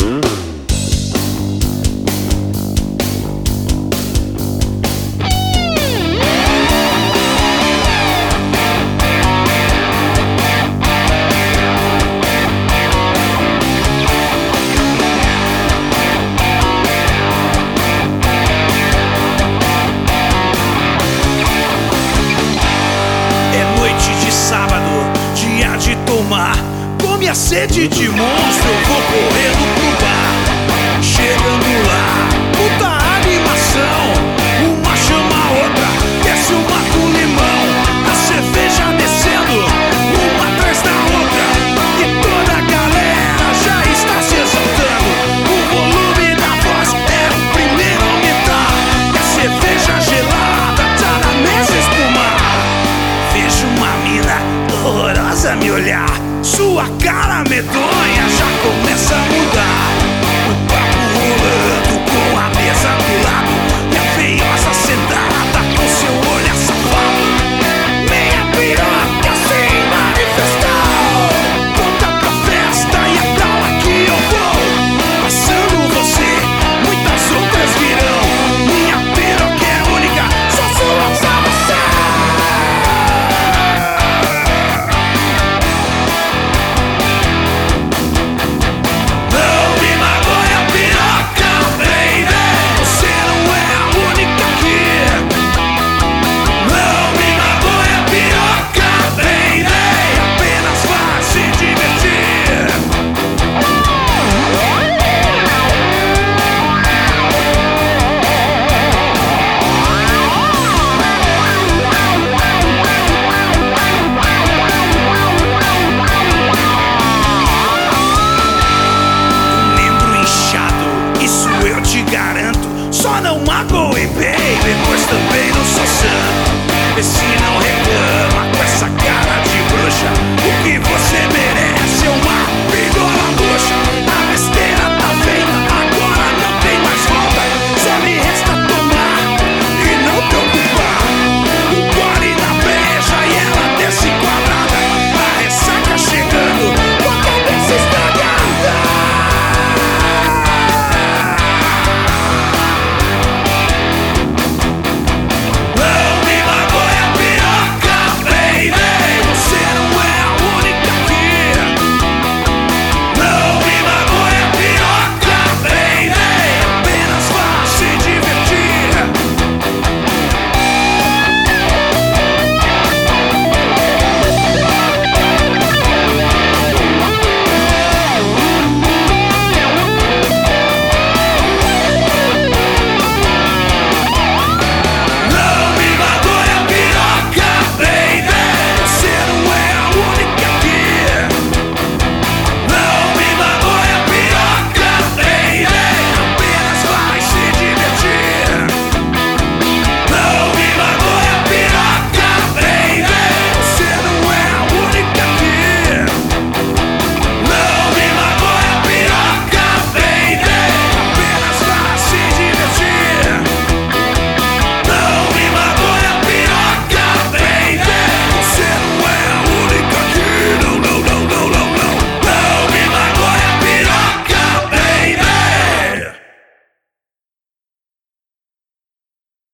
Com minha sede de monstro eu vou correndo pro bar. Chegando lá, puta animação. Uma chama a outra, desce uma com limão. A cerveja descendo, uma atrás da outra. E toda a galera já está se exaltando. O volume da voz é o primeiro a aumentar. E a cerveja gelada tá na mesa espumar. Vejo uma mina horrorosa me olhar. Sua cara medonha já começa a mudar. O papo rolando com a mesa do lado.